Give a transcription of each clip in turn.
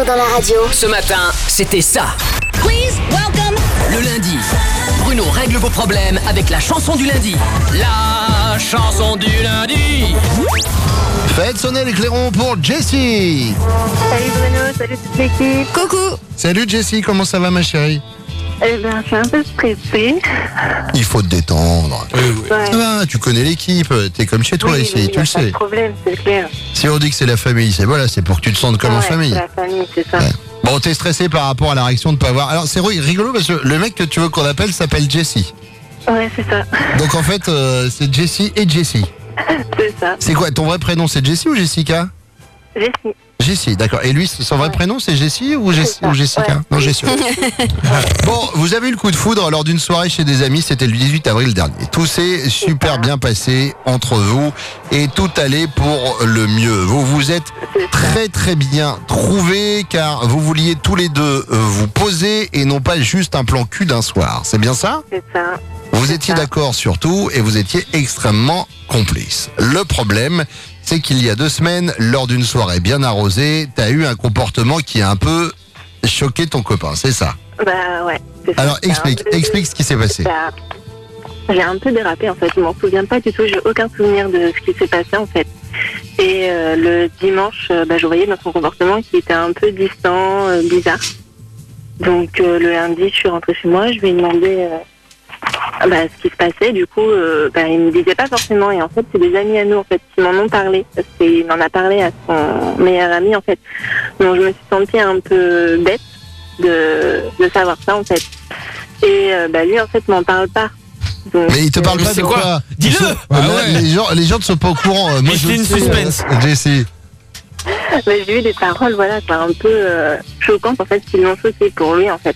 Bruno dans la radio. Ce matin, c'était ça. Please welcome. Le lundi, Bruno règle vos problèmes avec la chanson du lundi. La chanson du lundi. Faites sonner les clairons pour Jessie. Salut Bruno, salut toute l'équipe. Coucou. Salut Jessie, comment ça va ma chérie? Eh bien, je suis un peu stressée. Il faut te détendre. Ouais. Ça va, tu connais l'équipe, t'es comme chez toi Oui, ici, oui, tu le Pas de sais. problème, c'est clair. Si on dit que c'est la famille, c'est pour que tu te sentes comme en Ouais, famille. c'est la famille, c'est ça. Ouais. Bon, t'es stressé par rapport à la réaction de pas avoir. Alors c'est rigolo parce que le mec que tu veux qu'on appelle s'appelle Jessie. Ouais, c'est ça. Donc en fait, c'est Jessie et Jessie. C'est ça. C'est quoi, ton vrai prénom c'est Jessie ou Jessica? Jessie. Jessie, d'accord. Et lui, son vrai prénom c'est Jessie ou ça. Jessica? Ouais. Non, Jessie. Bon, vous avez eu le coup de foudre lors d'une soirée chez des amis, c'était le 18 avril dernier. Tout s'est super bien passé entre vous et tout allait pour le mieux. Vous vous êtes très très bien trouvés car vous vouliez tous les deux vous poser et non pas juste un plan cul d'un soir. C'est bien ça? C'est ça. Vous étiez d'accord sur tout et vous étiez extrêmement complices. Le problème, c'est qu'il y a 2 semaines, lors d'une soirée bien arrosée, t'as eu un comportement qui a un peu choqué ton copain, c'est ça? Bah ouais. C'est ça. Alors explique ce qui s'est passé. Bah, j'ai un peu dérapé en fait, je m'en souviens pas du tout, j'ai aucun souvenir de ce qui s'est passé en fait. Et le dimanche, je voyais dans son comportement qu'il était un peu distant, bizarre. Donc le lundi, je suis rentrée chez moi, je lui ai demandé ce qui se passait. Du coup, il me disait pas forcément. Et en fait, c'est des amis à nous en fait qui m'en ont parlé. Il m'en a parlé à son meilleur ami en fait. Donc je me suis sentie un peu bête de savoir ça en fait. Et lui en fait m'en parle pas. Donc, Mais il te parle pas de quoi? Dis-le. Les gens ne sont pas au courant. Moi, c'est une suspense. Jessie. Mais j'ai eu des paroles un peu choquantes en fait qui l'ont choqué pour lui en fait.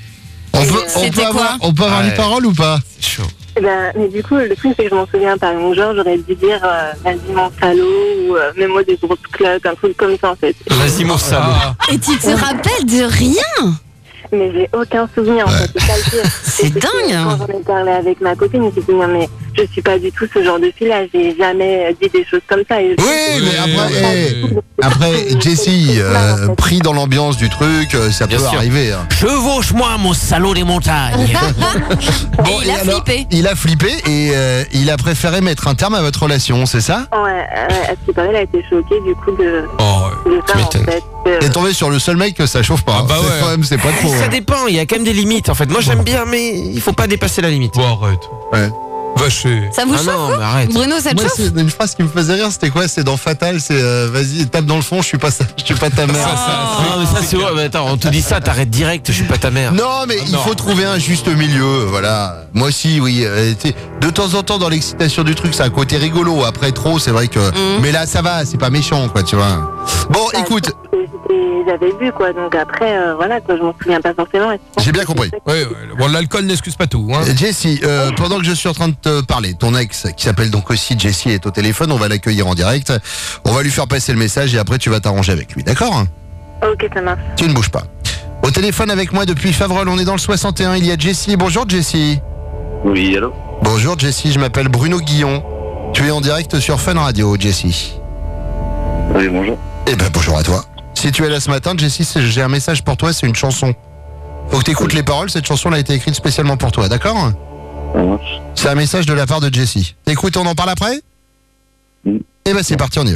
On peut avoir les paroles ou pas? C'est chaud. Mais du coup, le truc, c'est que je m'en souviens pas. Donc, genre, j'aurais dû dire vas-y, mon salaud, ou mets-moi des grosses cloques, un truc comme ça, en fait. Vas-y mon salaud. Et tu te rappelles de rien? Mais j'ai aucun souvenir, en fait. C'est ça le pire. C'est dingue. Quand j'en ai parlé avec ma copine, je me suis dit, non, mais je suis pas du tout ce genre de fille-là. J'ai jamais dit des choses comme ça. Et Après, Jessie, pris dans l'ambiance du truc, ça peut arriver. Hein. Chevauche-moi mon salaud des montagnes. Bon, il a flippé. Il a flippé et il a préféré mettre un terme à votre relation, c'est ça? Ouais, à ce qui paraît, elle a été choquée du coup de ça, en fait. T'es tombé sur le seul mec que ça chauffe pas. Ah bah ouais. Quand même, c'est pas trop. Ça dépend, il y a quand même des limites en fait. Moi j'aime bien mais il faut pas dépasser la limite. Bon, arrête. Ouais. Vaché. Ça vous chauffe non, vous mais arrête. Bruno, ça te Moi, chauffe? c'est une phrase qui me faisait rire, c'était quoi? C'est dans Fatal, c'est vas-y, tape dans le fond, je suis pas ta mère. Non mais ça c'est vrai, mais attends, on te dit ça, t'arrêtes direct, je suis pas ta mère. Non, mais il faut trouver un juste milieu, voilà. Moi aussi, oui. De temps en temps, dans l'excitation du truc, c'est un côté rigolo. Après, trop, c'est vrai que. Mais là, ça va, c'est pas méchant, quoi, tu vois. Bon, écoute. J'avais bu, quoi. Donc après, quoi, je m'en souviens pas forcément. J'ai bien compris. Ouais. Bon, l'alcool n'excuse pas tout. Hein. Jessie, pendant que je suis en train de te parler, ton ex, qui s'appelle donc aussi Jessie, est au téléphone. On va l'accueillir en direct. On va lui faire passer le message et après, tu vas t'arranger avec lui, d'accord? Ok, ça marche. Tu ne bouges pas. Au téléphone avec moi depuis Favrol, on est dans le 61. Il y a Jessie. Bonjour, Jessie. Oui, allô? Bonjour, Jessie. Je m'appelle Bruno Guillon. Tu es en direct sur Fun Radio, Jessie. Oui, bonjour. Eh ben, bonjour à toi. Si tu es là ce matin, Jessie, j'ai un message pour toi, c'est une chanson. Faut que tu écoutes les paroles, cette chanson elle a été écrite spécialement pour toi, d'accord? C'est un message de la part de Jessie. T'écoutes, on en parle après? Eh ben c'est parti, on y va.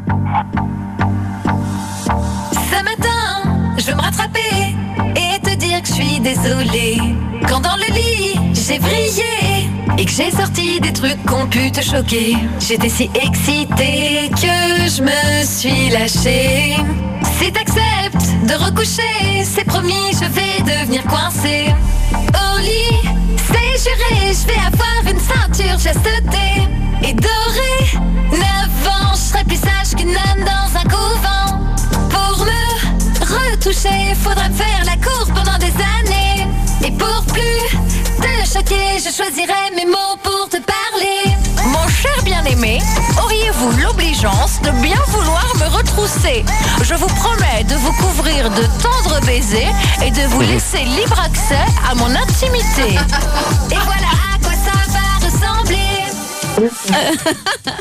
Ce matin, je veux me rattraper et te dire que je suis désolée. Quand dans le lit, j'ai brillé et que j'ai sorti des trucs qui ont pu te choquer. J'étais si excitée que je me suis lâchée. Si t'acceptes de recoucher, c'est promis, je vais devenir coincée. Au lit, c'est juré, je vais avoir une ceinture chasteté. Et dorénavant, je serai plus sage qu'une âne dans un couvent. Pour me retoucher, faudra me faire la cour pendant des années. Et pour plus te choquer, je choisirai mes mots pour te parler. Mon cher bien-aimé, auriez-vous l'obligeance de bien vouloir me retrousser? Je vous promets de vous couvrir de tendres baisers et de vous laisser libre accès à mon intimité. Et voilà à quoi ça va ressembler.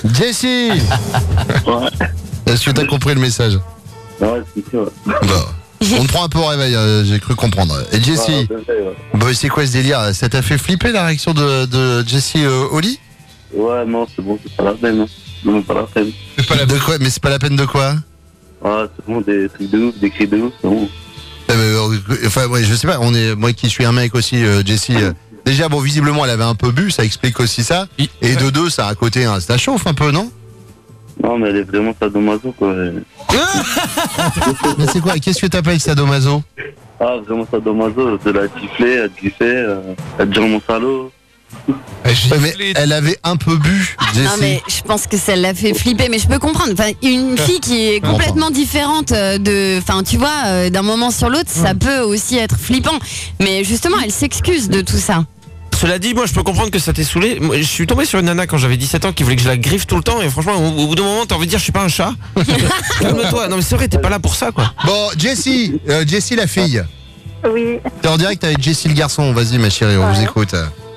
Jessie. Ouais. Est-ce que t'as compris le message? Ouais, c'est sûr. Bon. On te prend un peu au réveil, j'ai cru comprendre. Et Jessie, bah, c'est quoi ce délire? Ça t'a fait flipper la réaction de Jessie Oli? Ouais, non, c'est bon, c'est pas la peine. Non, pas la peine. C'est pas la De quoi? Mais c'est pas la peine de quoi? Ah, c'est bon, des trucs de ouf, des cris de ouf, c'est bon. Enfin, ouais, je sais pas, moi qui suis un mec aussi, Jessie. Déjà, bon, visiblement, elle avait un peu bu, ça explique aussi ça. Et de deux, ça a un côté, hein, ça chauffe un peu, non? Non, mais elle est vraiment sadomaso, quoi. Mais c'est quoi? Qu'est-ce que t'appelles sadomaso? Ah, vraiment sadomaso, de la gifler, à te griffer, à te dire mon salaud. Mais elle avait un peu bu, Jessie. Non mais je pense que ça l'a fait flipper, mais je peux comprendre. Enfin, une fille qui est complètement différente enfin tu vois, d'un moment sur l'autre, ça peut aussi être flippant. Mais justement, elle s'excuse de tout ça. Cela dit, moi je peux comprendre que ça t'ait saoulé. Moi, je suis tombé sur une nana quand j'avais 17 ans qui voulait que je la griffe tout le temps, et franchement au bout d'un moment t'as envie de dire je suis pas un chat. Calme-toi, non mais c'est vrai, t'es pas là pour ça quoi. Bon, Jessie la fille. Oui. T'es en direct avec Jessie le garçon, vas-y ma chérie, on vous écoute.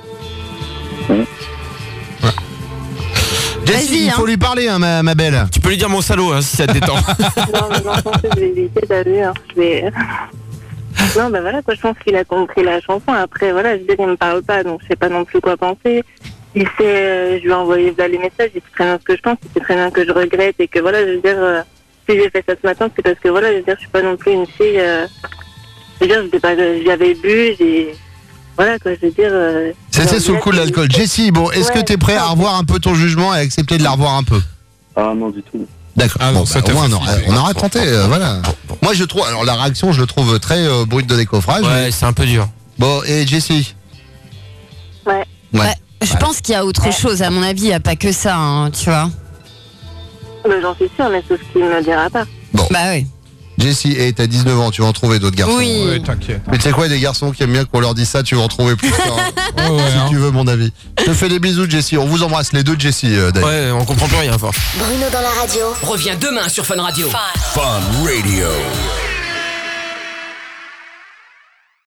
Jessie, Vas-y, il faut lui parler, hein, ma belle. Tu peux lui dire mon salaud, hein, si ça te détend. Non, mais non, je vais éviter, t'as vu, hein. Non, bah voilà, quoi, je pense qu'il a compris la chanson. Après, voilà, je veux dire, il me parle pas, donc je sais pas non plus quoi penser. Il sait, je lui ai envoyé les messages, il sait très bien ce que je pense, il sait très bien que je regrette et que voilà, je veux dire, si j'ai fait ça ce matin, c'est parce que voilà, je veux dire, je suis pas non plus une fille, je veux dire, j'avais bu, voilà, quoi, je veux dire... C'était sous le coup de l'alcool. Jessie, bon, est-ce que t'es prêt à revoir un peu ton jugement et accepter de la revoir un peu? Ah, non, du tout. D'accord. Ah non, ça au moins, t'a on aurait tenté, voilà. Moi, je trouve, alors la réaction, je le trouve très brute de décoffrage. Ouais, c'est un peu dur. Bon, et Jessie? Ouais. Je pense qu'il y a autre chose, à mon avis, il n'y a pas que ça, hein, tu vois. Bah, j'en suis sûre, mais c'est ce qu'il me dira pas. Bon. Bah oui. Jessie, et t'as 19 ans, tu vas en trouver d'autres garçons. Oui. Ouais, t'inquiète. Mais tu sais quoi, des garçons qui aiment bien qu'on leur dise ça, tu vas en trouver plus tard. Ouais, ouais, Si hein. tu veux, mon avis. Je te fais des bisous, Jessie. On vous embrasse, les deux, Jessie, d'ailleurs. Ouais, on comprend plus rien fort. Bruno dans la radio. Reviens demain sur Fun Radio. Fun Radio.